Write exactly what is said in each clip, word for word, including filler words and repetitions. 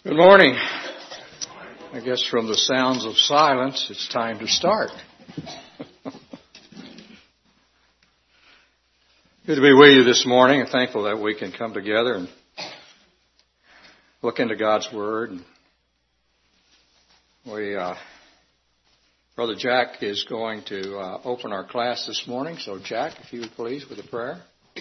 Good morning. I guess from the sounds of silence, it's time to start. Good to be with you this morning, and thankful that we can come together and look into God's Word. We, uh, Brother Jack is going to uh, open our class this morning. So, Jack, if you would please, with a prayer.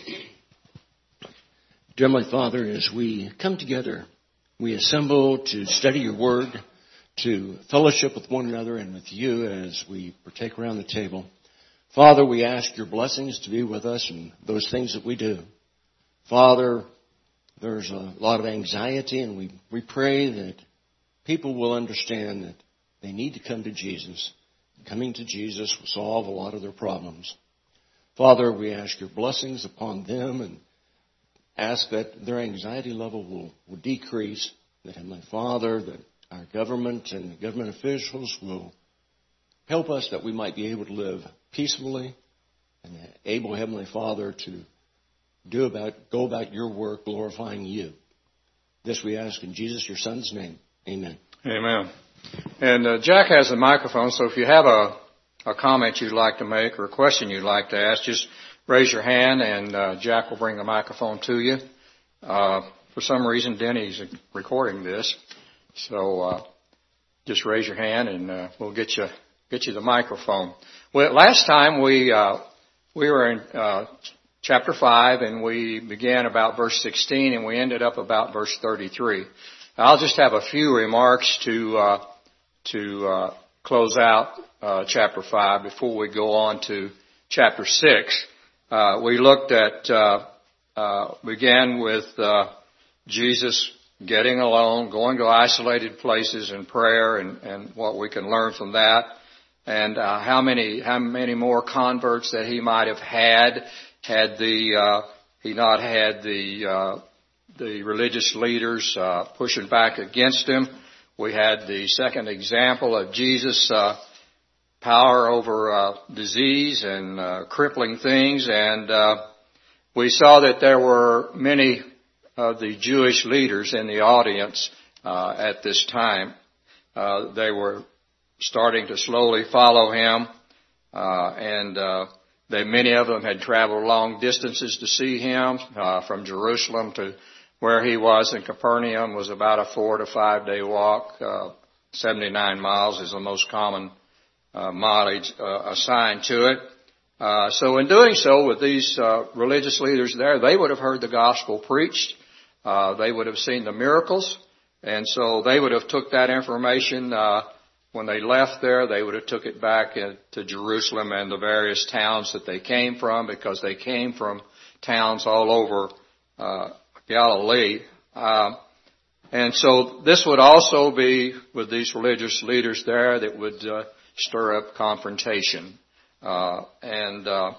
Dear Heavenly Father, as we come together, we assemble to study your Word, to fellowship with one another and with you as we partake around the table. Father, we ask your blessings to be with us in those things that we do. Father, there's a lot of anxiety, and we, we pray that people will understand that they need to come to Jesus. Coming to Jesus will solve a lot of their problems. Father, we ask your blessings upon them and ask that their anxiety level will, will decrease, that Heavenly Father, that our government and the government officials will help us that we might be able to live peacefully and able, Heavenly Father, to do about go about your work glorifying you. This we ask in Jesus, your Son's name. Amen. Amen. And uh, Jack has a microphone, so if you have a, a comment you'd like to make or a question you'd like to ask, just raise your hand, and uh, Jack will bring the microphone to you. Uh, for some reason, Denny's recording this, so uh, just raise your hand, and uh, we'll get you get you the microphone. Well, last time we uh, we were in uh, chapter five, and we began about verse sixteen, and we ended up about verse thirty-three. I'll just have a few remarks to uh, to uh, close out uh, chapter five before we go on to chapter six. Uh, we looked at, uh, uh, began with, uh, Jesus getting alone, going to isolated places in prayer, and, and what we can learn from that, and, uh, how many, how many more converts that he might have had, had the, uh, he not had the, uh, the religious leaders, uh, pushing back against him. We had the second example of Jesus, uh, power over uh, disease and uh, crippling things, and uh, we saw that there were many of the Jewish leaders in the audience uh, at this time. Uh, they were starting to slowly follow him, uh, and uh, they many of them had traveled long distances to see him. Uh, from Jerusalem to where he was in Capernaum was about a four to five day walk. Uh, seventy-nine miles is the most common Uh, mileage uh, assigned to it. Uh, so in doing so with these uh, religious leaders there, they would have heard the gospel preached. Uh, they would have seen the miracles. And so they would have took that information uh, when they left there. They would have took it back in, to Jerusalem and the various towns that they came from, because they came from towns all over uh, Galilee. Uh, and so this would also be with these religious leaders there that would uh, stir up confrontation. Uh, and, uh,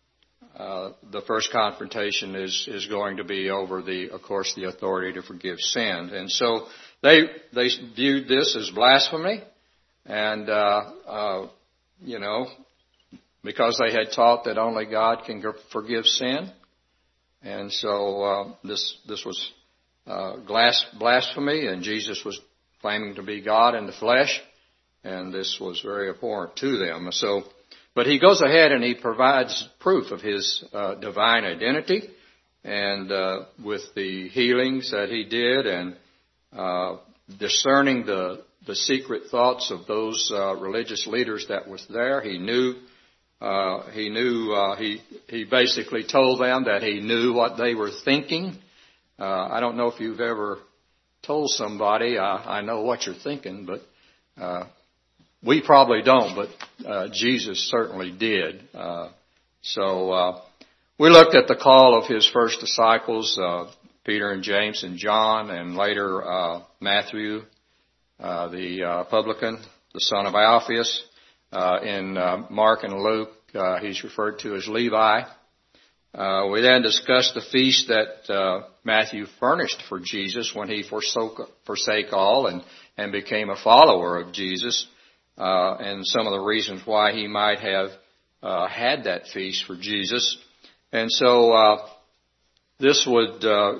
uh, the first confrontation is, is going to be over the, of course, the authority to forgive sin. And so they, they viewed this as blasphemy, and, uh, uh, you know, because they had taught that only God can forgive sin. And so, uh, this, this was, uh, blasphemy, and Jesus was claiming to be God in the flesh. And this was very abhorrent to them. So, but he goes ahead and he provides proof of his uh, divine identity, and uh, with the healings that he did, and uh, discerning the the secret thoughts of those uh, religious leaders that was there. He knew. Uh, he knew. Uh, he he basically told them that he knew what they were thinking. Uh, I don't know if you've ever told somebody, I, I know what you're thinking, but. Uh, We probably don't, but uh, Jesus certainly did. Uh, so uh, we looked at the call of his first disciples, uh, Peter and James and John, and later uh, Matthew, uh, the uh, publican, the son of Alphaeus. Uh, in uh, Mark and Luke, uh, he's referred to as Levi. Uh, we then discussed the feast that uh, Matthew furnished for Jesus when he forsook, forsake all and, and became a follower of Jesus. Uh, and some of the reasons why he might have uh, had that feast for Jesus. And so uh, this would uh,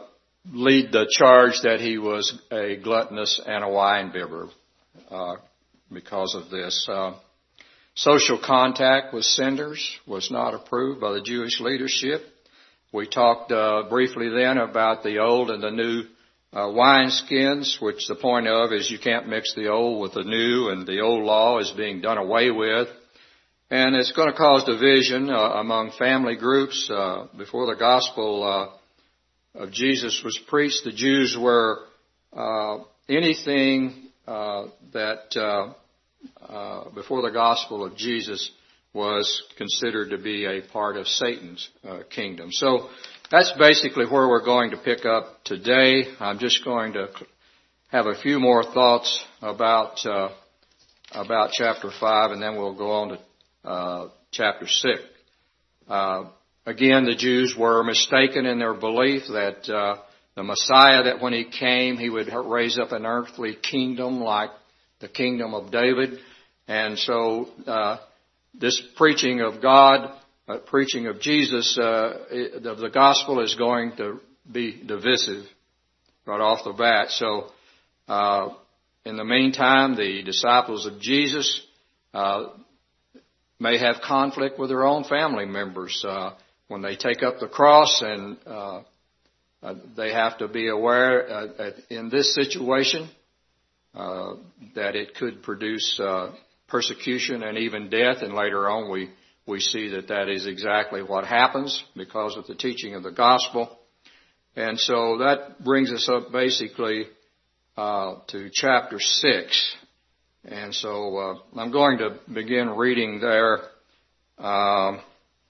lead the charge that he was a gluttonous and a wine bibber uh, because of this. Uh, social contact with sinners was not approved by the Jewish leadership. We talked uh, briefly then about the old and the new uh, wineskins, which the point of is you can't mix the old with the new, and the old law is being done away with. And it's going to cause division uh, among family groups. Uh, before the gospel uh, of Jesus was preached, the Jews were uh, anything uh, that uh, uh, before the gospel of Jesus was considered to be a part of Satan's uh, kingdom. So that's basically where we're going to pick up today. I'm just going to have a few more thoughts about uh, about chapter five, and then we'll go on to uh, chapter six. Uh, again, the Jews were mistaken in their belief that uh, the Messiah, that when he came, he would raise up an earthly kingdom like the kingdom of David, and so uh, this preaching of God, uh, preaching of Jesus, uh, it, the, the gospel is going to be divisive right off the bat. So, uh, in the meantime, the disciples of Jesus uh, may have conflict with their own family members uh, when they take up the cross, and uh, uh, they have to be aware uh, that in this situation uh, that it could produce uh, persecution and even death, and later on we, we see that that is exactly what happens because of the teaching of the gospel. And so that brings us up basically uh, to chapter six. And so uh, I'm going to begin reading there. Um,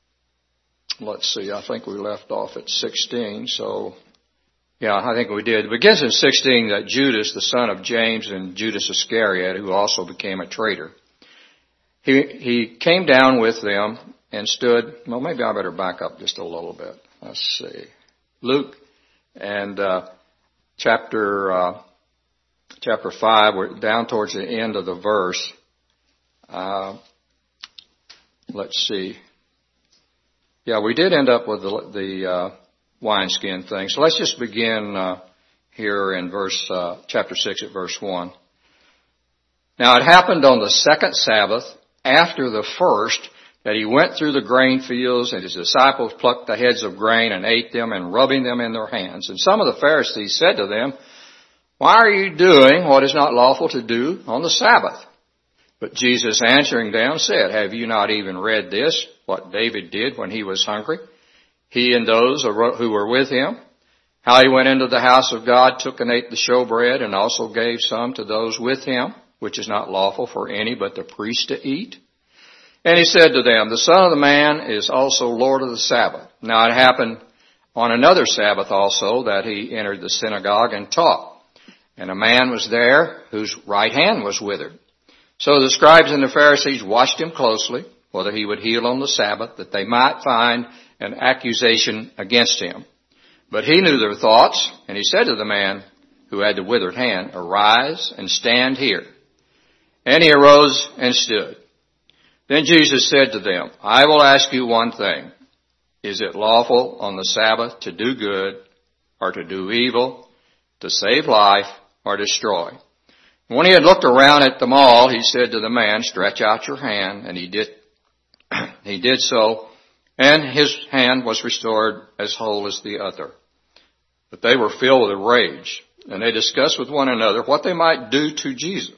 let's see, I think we left off at sixteen, so yeah, I think we did. It begins in sixteen that Judas, the son of James and Judas Iscariot, who also became a traitor, He, he came down with them and stood, well, maybe I better back up just a little bit. Let's see. Luke and uh, chapter uh, chapter five, we're down towards the end of the verse. Uh, let's see. Yeah, we did end up with the, the uh, wineskin thing. So let's just begin uh, here in verse uh, chapter six at verse one. Now it happened on the second Sabbath, after the first, that he went through the grain fields, and his disciples plucked the heads of grain and ate them, and rubbing them in their hands. And some of the Pharisees said to them, "Why are you doing what is not lawful to do on the Sabbath?" But Jesus answering them said, "Have you not even read this, what David did when he was hungry, he and those who were with him? How he went into the house of God, took and ate the showbread, and also gave some to those with him, which is not lawful for any but the priest to eat? And he said to them, the Son of the Man is also Lord of the Sabbath. Now it happened on another Sabbath also that he entered the synagogue and taught. And a man was there whose right hand was withered. So the scribes and the Pharisees watched him closely, whether he would heal on the Sabbath, that they might find an accusation against him. But he knew their thoughts, and he said to the man who had the withered hand, "Arise and stand here." And he arose and stood. Then Jesus said to them, "I will ask you one thing. Is it lawful on the Sabbath to do good or to do evil, to save life or destroy?" And when he had looked around at them all, he said to the man, "Stretch out your hand." And he did, he did so, and his hand was restored as whole as the other. But they were filled with rage, and they discussed with one another what they might do to Jesus.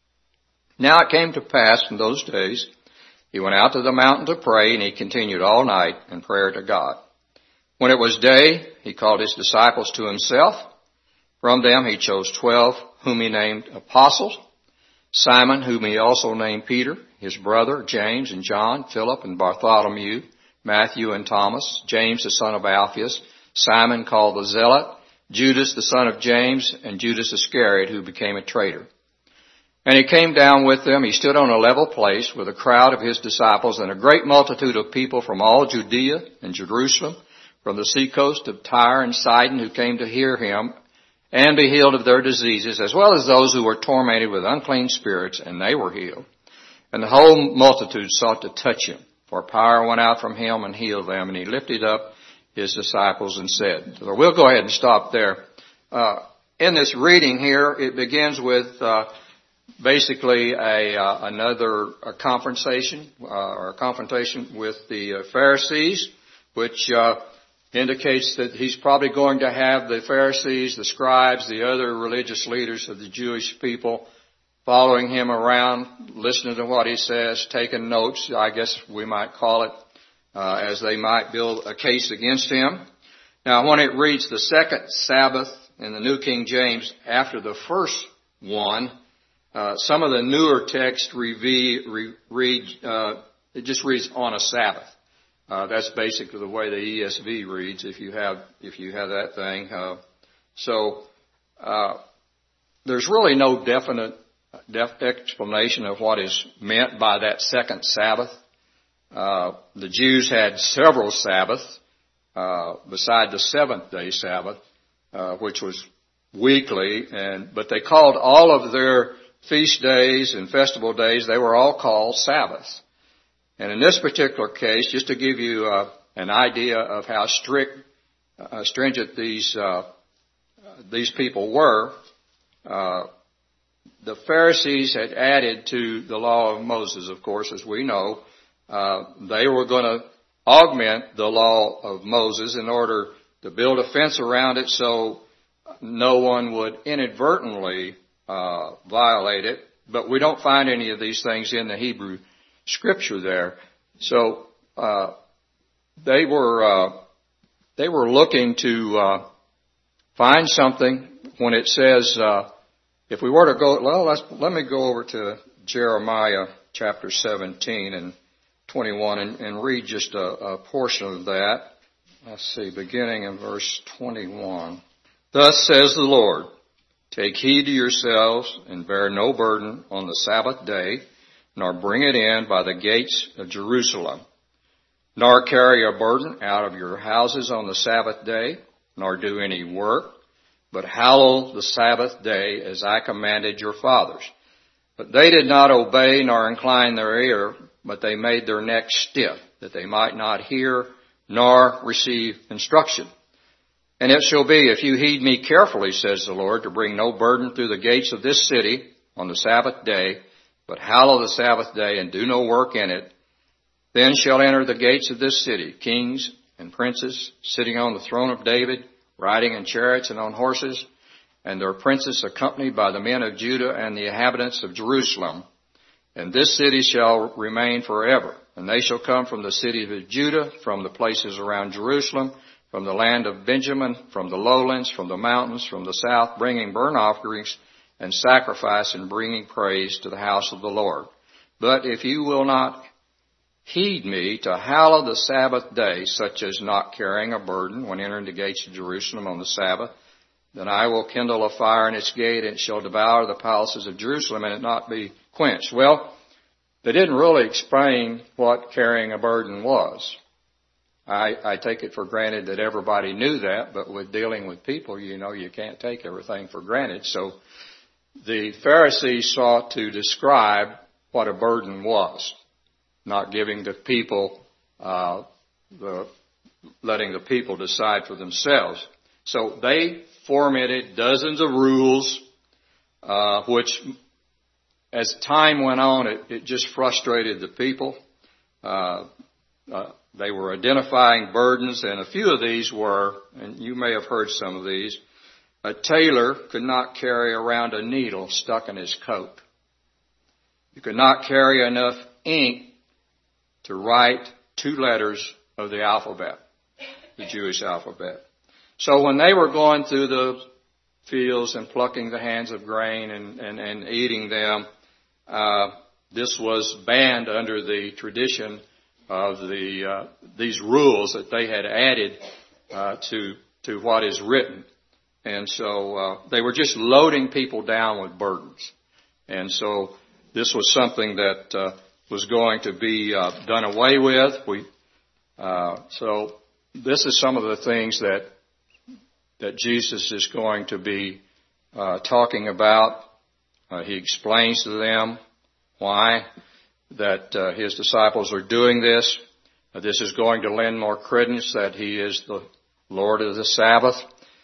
Now it came to pass in those days, he went out to the mountain to pray, and he continued all night in prayer to God. When it was day, he called his disciples to himself. From them he chose twelve, whom he named apostles: Simon, whom he also named Peter, his brother James and John, Philip and Bartholomew, Matthew and Thomas, James the son of Alphaeus, Simon called the Zealot, Judas the son of James, and Judas Iscariot, who became a traitor. And he came down with them. He stood on a level place with a crowd of his disciples and a great multitude of people from all Judea and Jerusalem, from the seacoast of Tyre and Sidon, who came to hear him and be healed of their diseases, as well as those who were tormented with unclean spirits, and they were healed. And the whole multitude sought to touch him, for power went out from him and healed them. And he lifted up his disciples and said, so we'll go ahead and stop there. uh, in this reading here, it begins with uh, basically a uh, another a confrontation uh, or a confrontation with the uh, Pharisees, which uh, indicates that he's probably going to have the Pharisees, the scribes, the other religious leaders of the Jewish people following him around, listening to what he says, taking notes, I guess we might call it, uh, as they might build a case against him. Now, when it reads the second Sabbath in the New King James after the first one, uh, some of the newer texts re- re- read, uh, it just reads on a Sabbath. Uh, that's basically the way the E S V reads, if you have, if you have that thing. Uh, so, uh, there's really no definite def- explanation of what is meant by that second Sabbath. Uh, the Jews had several Sabbaths, uh, beside the seventh day Sabbath, uh, which was weekly, and, but they called all of their feast days and festival days, they were all called Sabbaths. And in this particular case, just to give you uh, an idea of how strict, uh, stringent these uh, these people were, uh, the Pharisees had added to the law of Moses, of course, as we know. Uh, they were going to augment the law of Moses in order to build a fence around it so no one would inadvertently uh, violate it. But we don't find any of these things in the Hebrew Scripture there. So uh, they were uh, they were looking to uh, find something when it says, uh, if we were to go, well, let's, let me go over to Jeremiah chapter seventeen and twenty-one and, and read just a, a portion of that. Let's see, beginning in verse twenty-one. Thus says the Lord, take heed to yourselves and bear no burden on the Sabbath day, nor bring it in by the gates of Jerusalem, nor carry a burden out of your houses on the Sabbath day, nor do any work, but hallow the Sabbath day as I commanded your fathers. But they did not obey nor incline their ear, but they made their necks stiff, that they might not hear nor receive instruction. And it shall be, if you heed me carefully, says the Lord, to bring no burden through the gates of this city on the Sabbath day, but hallow the Sabbath day and do no work in it, then shall enter the gates of this city kings and princes sitting on the throne of David, riding in chariots and on horses, and their princes accompanied by the men of Judah and the inhabitants of Jerusalem. And this city shall remain forever. And they shall come from the city of Judah, from the places around Jerusalem, from the land of Benjamin, from the lowlands, from the mountains, from the south, bringing burnt offerings and sacrifice and bringing praise to the house of the Lord. But if you will not heed me to hallow the Sabbath day, such as not carrying a burden when entering the gates of Jerusalem on the Sabbath, then I will kindle a fire in its gate, and it shall devour the palaces of Jerusalem, and it not be quenched. Well, they didn't really explain what carrying a burden was. I, I take it for granted that everybody knew that, but with dealing with people, you know, you can't take everything for granted. So the Pharisees sought to describe what a burden was, not giving the people, uh, the, letting the people decide for themselves. So they fomented dozens of rules, uh, which, as time went on, it, it just frustrated the people. Uh, uh, they were identifying burdens, and a few of these were, and you may have heard some of these, a tailor could not carry around a needle stuck in his coat. You could not carry enough ink to write two letters of the alphabet, the Jewish alphabet. So when they were going through the fields and plucking the hands of grain and, and, and eating them, uh, this was banned under the tradition of the uh, these rules that they had added uh, to to what is written. And so uh, they were just loading people down with burdens. And so this was something that uh, was going to be uh, done away with. We uh, so this is some of the things that that Jesus is going to be uh, talking about. Uh, he explains to them why that uh, his disciples are doing this. Uh, this is going to lend more credence that he is the Lord of the Sabbath.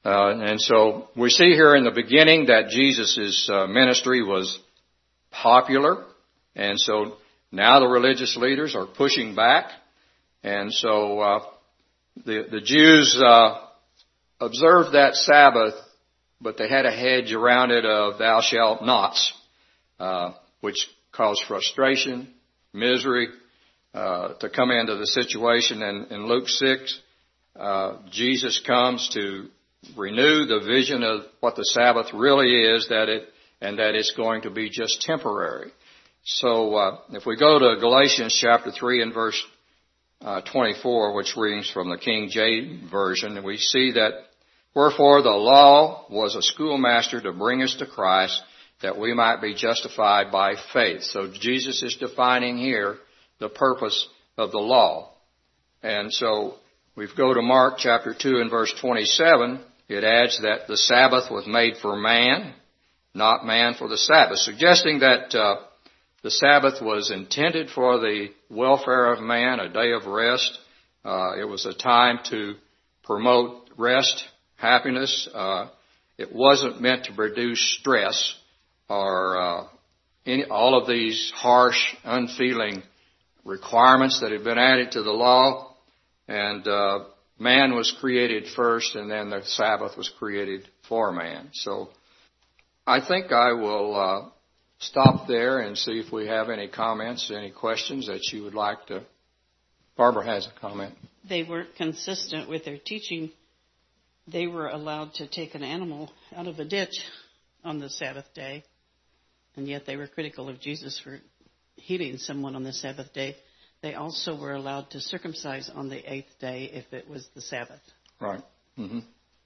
Uh, and so we see here in the beginning that Jesus' uh, ministry was popular. And so now the religious leaders are pushing back. And so uh, the, the Jews uh, observed that Sabbath, but they had a hedge around it of thou shalt nots, uh, which caused frustration, misery, uh, to come into the situation. And in Luke six, uh, Jesus comes to renew the vision of what the Sabbath really is, that it, and that it's going to be just temporary. So, uh, if we go to Galatians chapter three and verse, uh, twenty-four, which reads from the King James Version, we see that, wherefore the law was a schoolmaster to bring us to Christ, that we might be justified by faith. So Jesus is defining here the purpose of the law. And so we go to Mark chapter two and verse twenty-seven. It adds that the Sabbath was made for man, not man for the Sabbath, suggesting that uh, the Sabbath was intended for the welfare of man, a day of rest. Uh, it was a time to promote rest, happiness. Uh, it wasn't meant to produce stress or uh, any, all of these harsh, unfeeling requirements that had been added to the law. And uh, man was created first, and then the Sabbath was created for man. So I think I will uh, stop there and see if we have any comments, any questions that you would like to. Barbara has a comment. They weren't consistent with their teaching. They were allowed to take an animal out of a ditch on the Sabbath day, and yet they were critical of Jesus for healing someone on the Sabbath day. They also were allowed to circumcise on the eighth day if it was the Sabbath. Right. Mm-hmm.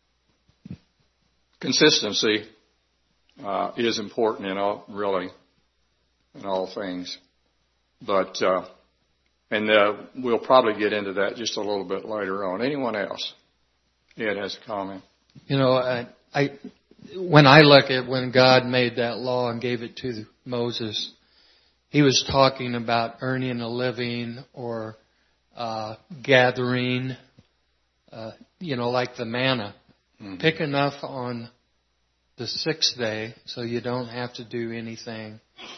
Consistency uh, is important in all, really, in all things. But, uh, and uh, we'll probably get into that just a little bit later on. Anyone else? Ed has a comment. You know, I, I when I look at when God made that law and gave it to Moses, He was talking about earning a living or uh, gathering, uh, you know, like the manna. Mm-hmm. Pick enough on the sixth day so you don't have to do anything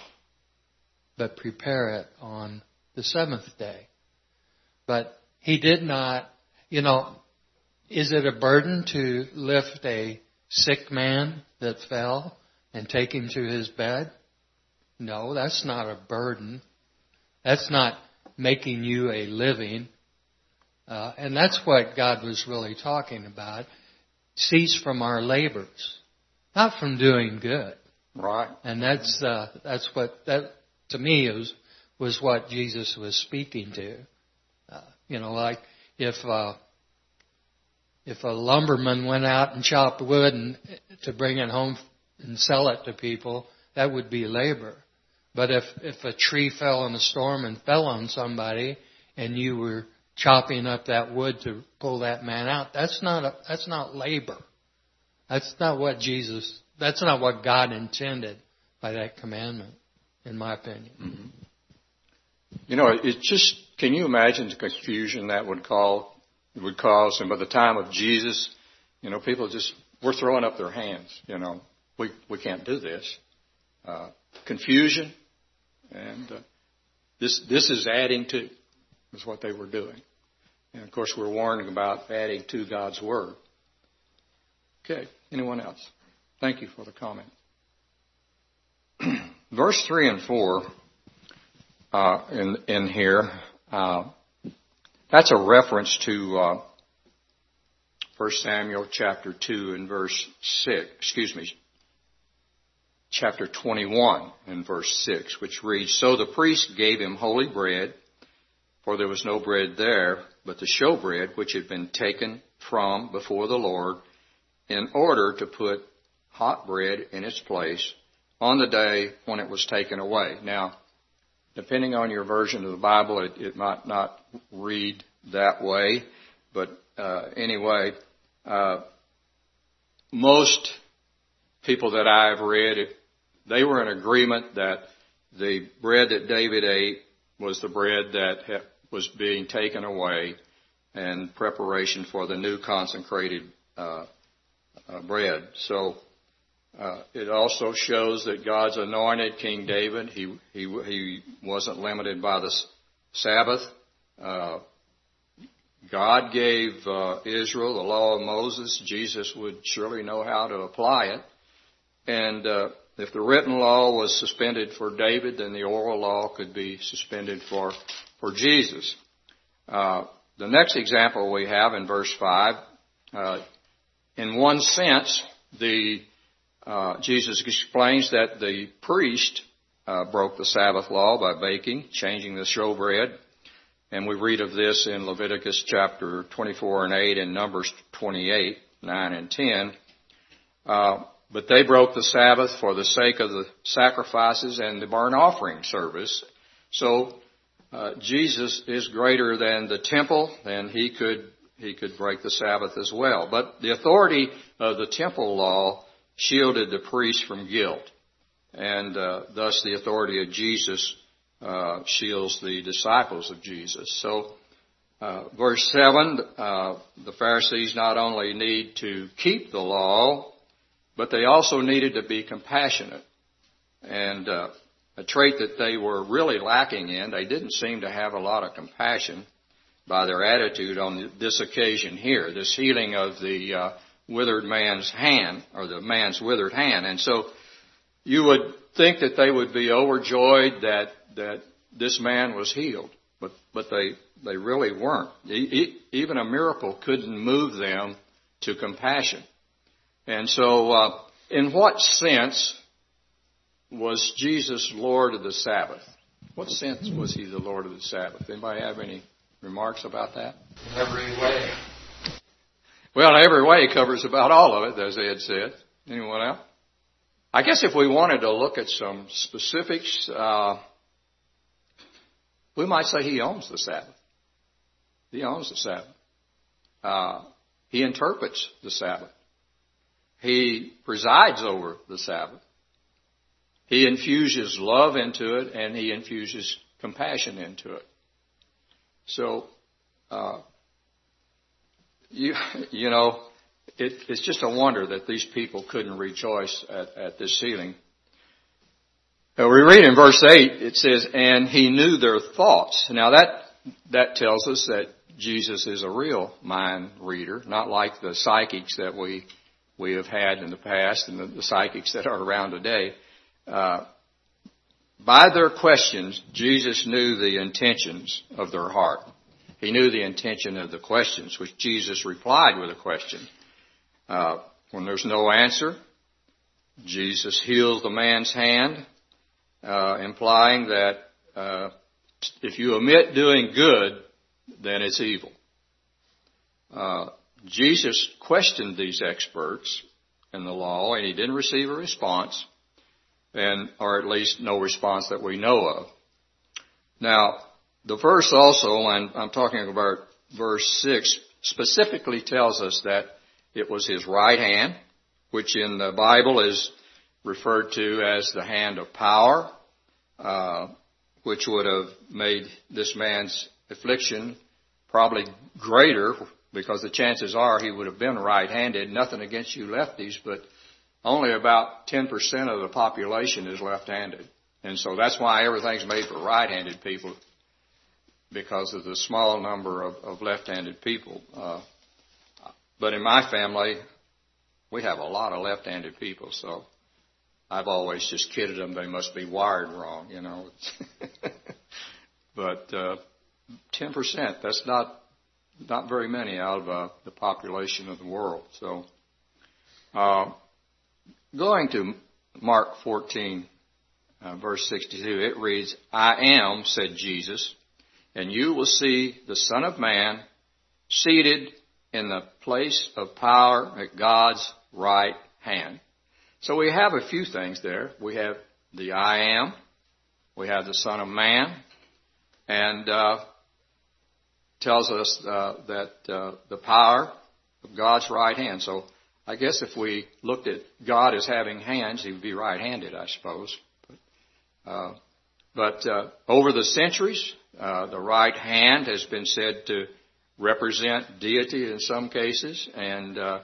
but prepare it on the seventh day. But he did not, you know, is it a burden to lift a sick man that fell and take him to his bed? No, that's not a burden. That's not making you a living. Uh, and that's what God was really talking about. Cease from our labors, not from doing good. Right. And that's uh, that's what that to me was was what Jesus was speaking to. Uh, you know, like if uh, if a lumberman went out and chopped wood and to bring it home and sell it to people, that would be labor. But if, if a tree fell in a storm and fell on somebody and you were chopping up that wood to pull that man out, that's not a, that's not labor. That's not what Jesus, that's not what God intended by that commandment, in my opinion. Mm-hmm. You know, it just, can you imagine the confusion that would call, would cause? And by the time of Jesus, you know, people just, we're throwing up their hands, you know, we, we can't do this. Uh, confusion. And uh, this this is adding to, is what they were doing. And, of course, we're warning about adding to God's Word. Okay, anyone else? Thank you for the comment. Verse three and four uh, in, in here, uh, that's a reference to uh, First Samuel chapter two and verse six, excuse me, chapter twenty-one and verse six, which reads, so the priest gave him holy bread, for there was no bread there, but the showbread which had been taken from before the Lord, in order to put hot bread in its place on the day when it was taken away. Now, depending on your version of the Bible, it, it might not read that way, but uh, anyway, uh, most people that I've read, it, they were in agreement that the bread that David ate was the bread that ha- was being taken away in preparation for the new consecrated uh, uh, bread. So uh, it also shows that God's anointed King David, he he he wasn't limited by the Sabbath. Uh, God gave uh, Israel the law of Moses. Jesus would surely know how to apply it. And uh, if the written law was suspended for David, then the oral law could be suspended for for Jesus. Uh, the next example we have in verse five, uh, in one sense, the uh, Jesus explains that the priest uh, broke the Sabbath law by baking, changing the showbread. And we read of this in Leviticus chapter twenty-four and eight and Numbers twenty-eight, nine and ten. Uh, but they broke the Sabbath for the sake of the sacrifices and the burnt offering service. So uh, Jesus is greater than the temple, and he could he could break the Sabbath as well. But the authority of the temple law shielded the priest from guilt, and uh, thus the authority of Jesus Uh, shields the disciples of Jesus. So, uh, verse seven, uh, the Pharisees not only need to keep the law, but they also needed to be compassionate. And uh, a trait that they were really lacking in, they didn't seem to have a lot of compassion by their attitude on this occasion here, this healing of the uh, withered man's hand, or the man's withered hand. And so you would think that they would be overjoyed that that this man was healed, but but they they really weren't. Even a miracle couldn't move them to compassion. And so, uh, in what sense was Jesus Lord of the Sabbath? What sense was he the Lord of the Sabbath? Anybody have any remarks about that? In every way. Well, in every way covers about all of it, as Ed said. Anyone else? I guess if we wanted to look at some specifics, uh, we might say he owns the Sabbath. He owns the Sabbath. Uh, he interprets the Sabbath. He presides over the Sabbath. He infuses love into it, and he infuses compassion into it. So, uh, you you know, it, it's just a wonder that these people couldn't rejoice at, at this healing. Now we read in verse eight, it says, and he knew their thoughts. Now that, that tells us that Jesus is a real mind reader, not like the psychics that we, we have had in the past and the, the psychics that are around today. Uh, by their questions, Jesus knew the intentions of their heart. He knew the intention of the questions, which Jesus replied with a question. Uh, when there's no answer, Jesus heals the man's hand, Uh, implying that uh, if you omit doing good, then it's evil. Uh, Jesus questioned these experts in the law, and he didn't receive a response, and or at least no response that we know of. Now, the verse also, and I'm talking about verse six, specifically tells us that it was his right hand, which in the Bible is referred to as the hand of power, uh, which would have made this man's affliction probably greater, because the chances are he would have been right-handed. Nothing against you lefties, but only about ten percent of the population is left-handed. And so that's why everything's made for right-handed people, because of the small number of, of left-handed people. Uh, but in my family, we have a lot of left-handed people, so I've always just kidded them they must be wired wrong, you know. But uh, ten percent, that's not not very many out of uh, the population of the world. So uh, going to Mark fourteen, uh, verse sixty-two, it reads, I am, said Jesus, and you will see the Son of Man seated in the place of power at God's right hand. So we have a few things there. We have the I am, we have the Son of Man, and uh, tells us uh, that uh, the power of God's right hand. So I guess if we looked at God as having hands, he would be right-handed, I suppose. But, uh, but uh, over the centuries, uh, the right hand has been said to represent deity in some cases, and uh,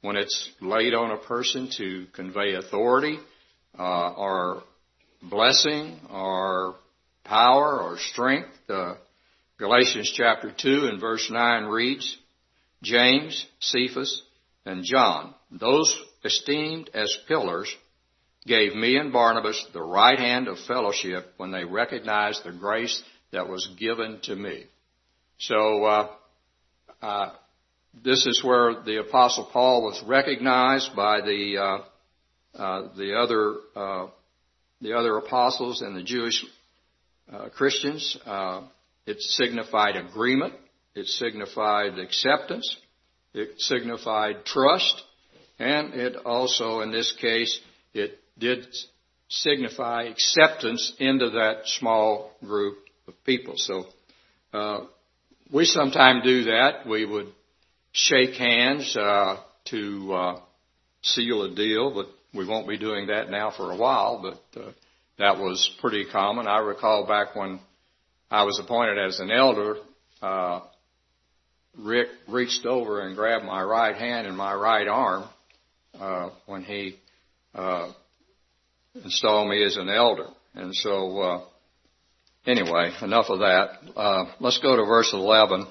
when it's laid on a person to convey authority uh, or blessing or power or strength. Uh, Galatians chapter two and verse nine reads, James, Cephas, and John, those esteemed as pillars, gave me and Barnabas the right hand of fellowship when they recognized the grace that was given to me. So uh, uh, this is where the Apostle Paul was recognized by the uh, uh, the other uh, the other apostles and the Jewish uh, Christians. Uh, it signified agreement. It signified acceptance. It signified trust, and it also, in this case, it did signify acceptance into that small group of people. So uh, we sometimes do that. We would shake hands uh, to uh, seal a deal, but we won't be doing that now for a while. But uh, that was pretty common. I recall back when I was appointed as an elder, uh, Rick reached over and grabbed my right hand and my right arm uh, when he uh, installed me as an elder. And so, uh, anyway, enough of that. Uh, let's go to verse eleven.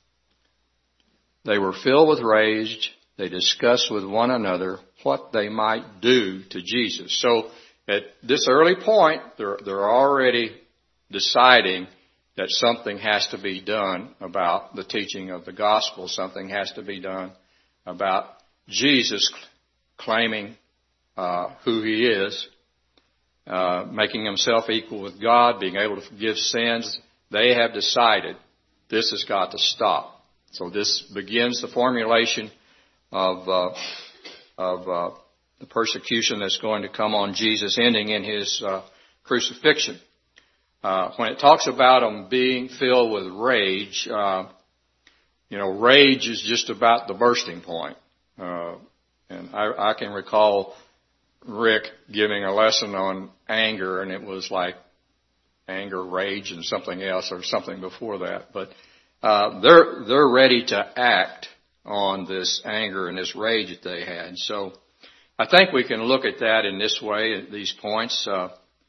They were filled with rage. They discussed with one another what they might do to Jesus. So at this early point, they're, they're already deciding that something has to be done about the teaching of the gospel. Something has to be done about Jesus claiming uh, who he is, uh, making himself equal with God, being able to forgive sins. They have decided this has got to stop. So this begins the formulation of uh, of uh, the persecution that's going to come on Jesus, ending in his uh, crucifixion. Uh, when it talks about them being filled with rage, uh, you know, rage is just about the bursting point. Uh, and I, I can recall Rick giving a lesson on anger, and it was like anger, rage, and something else, or something before that. But uh, they're they're ready to act on this anger and this rage that they had. So I think we can look at that in this way, at these points. Uh,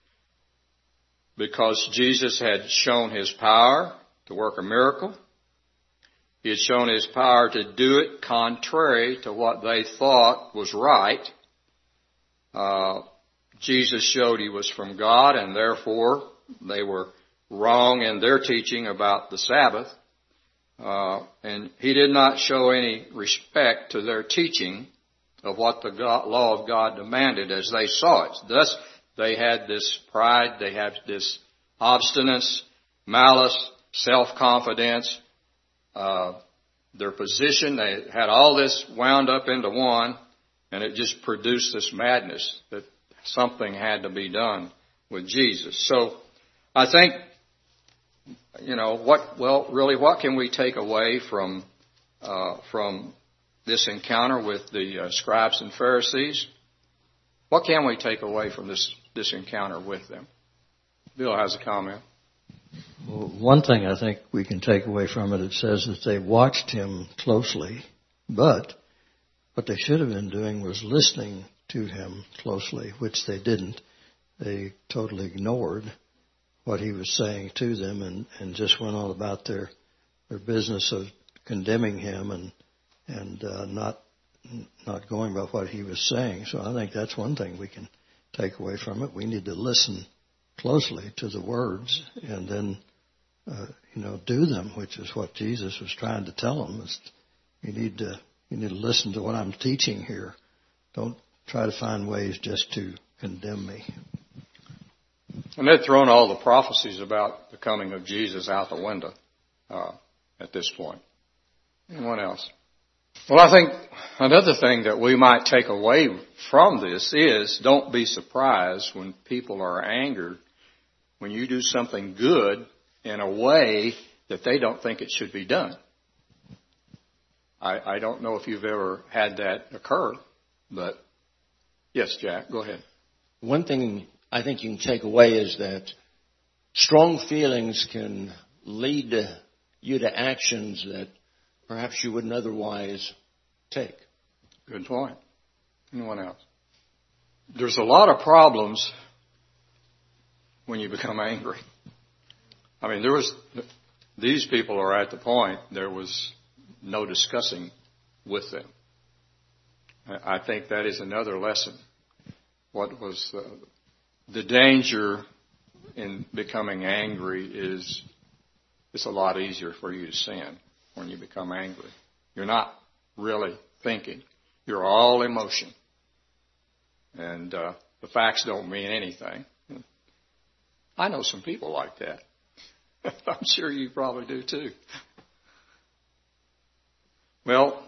Because Jesus had shown his power to work a miracle. He had shown his power to do it contrary to what they thought was right. Uh, Jesus showed he was from God, and therefore they were wrong in their teaching about the Sabbath. Uh, and he did not show any respect to their teaching of what the God, law of God demanded as they saw it. Thus, they had this pride, they had this obstinance, malice, self-confidence, uh, their position. They had all this wound up into one, and it just produced this madness that something had to be done with Jesus. So I think, you know, what, well, really, what can we take away from, uh, from this encounter with the uh, scribes and Pharisees? What can we take away from this, this encounter with them? Bill has a comment. Well, one thing I think we can take away from it, it says that they watched him closely, but what they should have been doing was listening to him closely, which they didn't. They totally ignored what he was saying to them and, and just went on about their their business of condemning him and and uh, not not going by what he was saying. So I think that's one thing we can take away from it. We need to listen closely to the words and then, uh, you know, do them, which is what Jesus was trying to tell them. Is you need to you need to listen to what I'm teaching here. Don't try to find ways just to condemn me. And they'd thrown all the prophecies about the coming of Jesus out the window uh, at this point. Anyone else? Well, I think another thing that we might take away from this is don't be surprised when people are angered when you do something good in a way that they don't think it should be done. I, I don't know if you've ever had that occur, but yes, Jack, go ahead. One thing I think you can take away is that strong feelings can lead you to actions that perhaps you wouldn't otherwise take. Good point. Anyone else? There's a lot of problems when you become angry. I mean, there was, these people are at the point there was no discussing with them. I think that is another lesson. What was uh, the danger in becoming angry is it's a lot easier for you to sin when you become angry. You're not really thinking. You're all emotion. And uh, the facts don't mean anything. I know some people like that. I'm sure you probably do too. Well,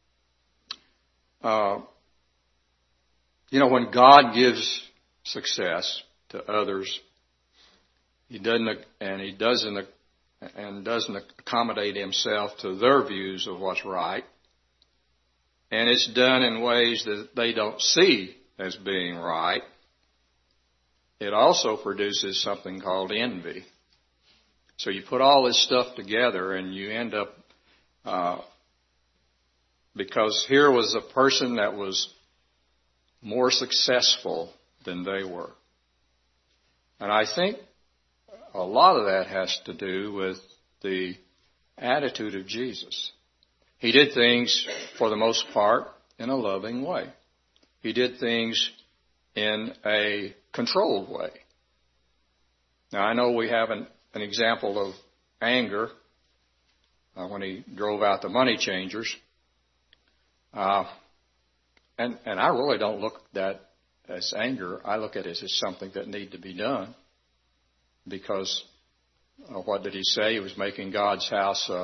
uh, you know, when God gives success to others, He doesn't, and He doesn't, and doesn't accommodate Himself to their views of what's right. And it's done in ways that they don't see as being right. It also produces something called envy. So you put all this stuff together and you end up, uh, because here was a person that was more successful than they were. And I think a lot of that has to do with the attitude of Jesus. He did things, for the most part, in a loving way. He did things in a controlled way. Now, I know we have an, an example of anger uh, when He drove out the money changers. Uh, and, and I really don't look at that as anger. I look at it as something that needed to be done. Because uh, what did He say? He was making God's house uh,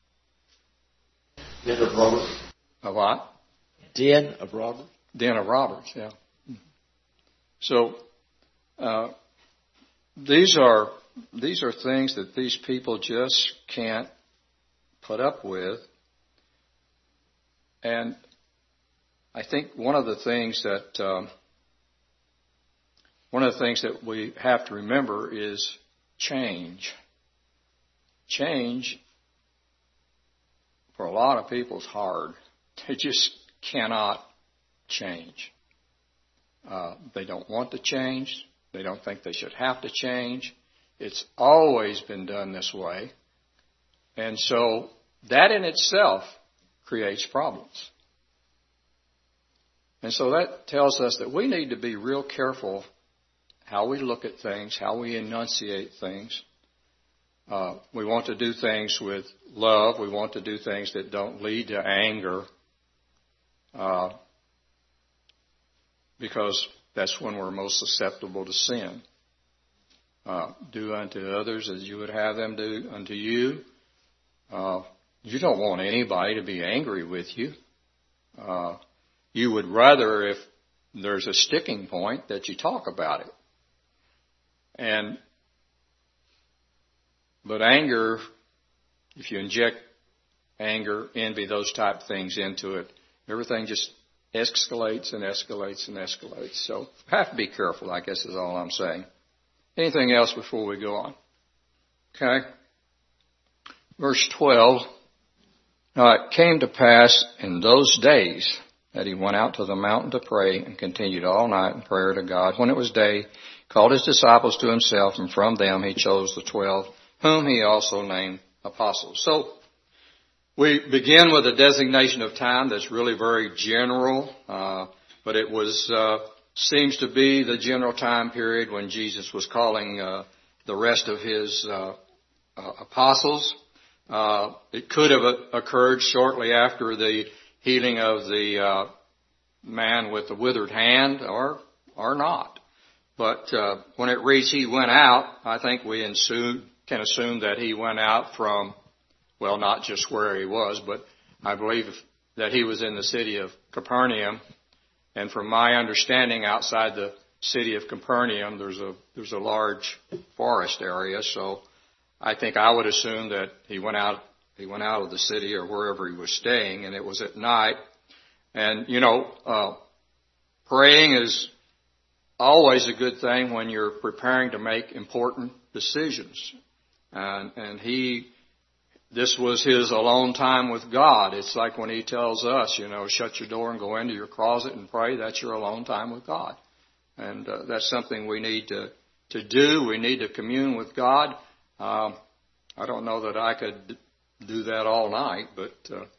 Den of robbers. A what? Den of robbers. Den of robbers, yeah. So uh, these are these are things that these people just can't put up with. And I think one of the things that um, one of the things that we have to remember is change. Change for a lot of people is hard. They just cannot change. Uh, they don't want to change. They don't think they should have to change. It's always been done this way. And so that in itself creates problems. And so that tells us that we need to be real careful how we look at things, how we enunciate things. Uh, we want to do things with love. We want to do things that don't lead to anger. Uh, because that's when we're most susceptible to sin. Uh, do unto others as you would have them do unto you. Uh, you don't want anybody to be angry with you. Uh, you would rather, if there's a sticking point, that you talk about it. And But anger, if you inject anger, envy, those type of things into it, everything just escalates and escalates and escalates. So have to be careful, I guess is all I'm saying. Anything else before we go on? Okay. Verse twelve. Now it came to pass in those days that he went out to the mountain to pray and continued all night in prayer to God. When it was day, he called his disciples to himself, and from them he chose the twelve, whom he also named apostles. So we begin with a designation of time that's really very general, uh, but it was uh, seems to be the general time period when Jesus was calling uh, the rest of his uh, uh, apostles. Uh, it could have occurred shortly after the healing of the uh, man with the withered hand, or or not. But uh, when it reads he went out, I think we ensued, can assume that he went out from, well, not just where he was, but I believe that he was in the city of Capernaum. And from my understanding, outside the city of Capernaum, there's a there's a large forest area. So I think I would assume that he went out he went out of the city or wherever he was staying, and it was at night. And you know, uh, praying is always a good thing when you're preparing to make important decisions. And, and he, this was his alone time with God. It's like when he tells us, you know, shut your door and go into your closet and pray. That's your alone time with God. And uh, that's something we need to, to do. We need to commune with God. Um, I don't know that I could do that all night, but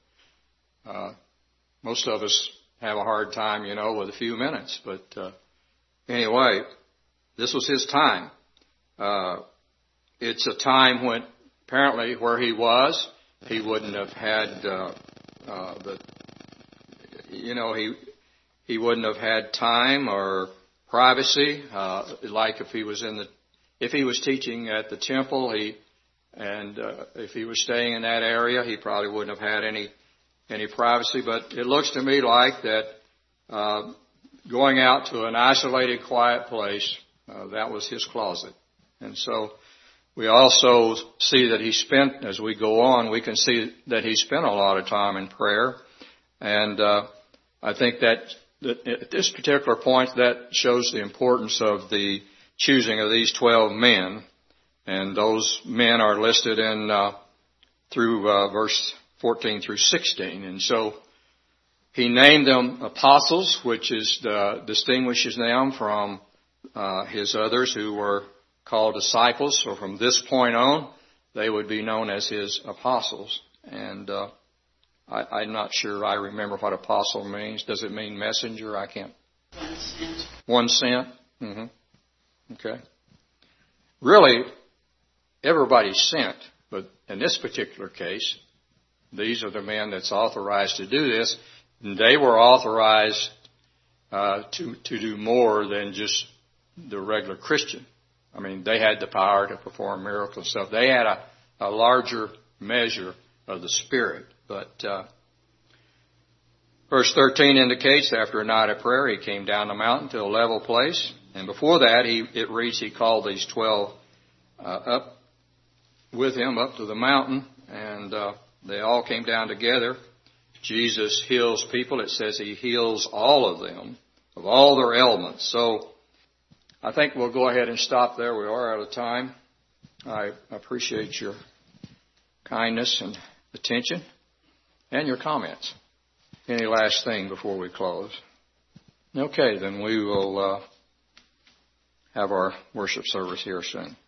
uh, uh, most of us have a hard time, you know, with a few minutes. But uh, anyway, this was his time. Uh, it's a time when apparently where he was, he wouldn't have had uh, uh, the, you know, he he wouldn't have had time or privacy. Uh, like if he was in the, if he was teaching at the temple, he, and uh, if he was staying in that area, he probably wouldn't have had any any privacy. But it looks to me like that uh, going out to an isolated, quiet place, uh, that was his closet, and so. We also see that he spent, as we go on, we can see that he spent a lot of time in prayer. And uh, I think that, that at this particular point, that shows the importance of the choosing of these twelve men. And those men are listed in uh, through uh, verse fourteen through sixteen. And so he named them apostles, which is uh, distinguishes them from uh, his others who were called disciples. So from this point on, they would be known as his apostles. And uh, I, I'm not sure I remember what apostle means. Does it mean messenger? I can't. One sent. One sent? Mm-hmm. Okay. Really, everybody's sent. But in this particular case, these are the men that's authorized to do this. And they were authorized uh, to, to do more than just the regular Christian. I mean, they had the power to perform miracles and stuff. They had a, a larger measure of the Spirit. But uh, verse thirteen indicates after a night of prayer, he came down the mountain to a level place. And before that, he, it reads he called these twelve uh, up with him up to the mountain. And uh, they all came down together. Jesus heals people. It says he heals all of them, of all their ailments. So I think we'll go ahead and stop there. We are out of time. I appreciate your kindness and attention and your comments. Any last thing before we close? Okay, then we will uh, have our worship service here soon.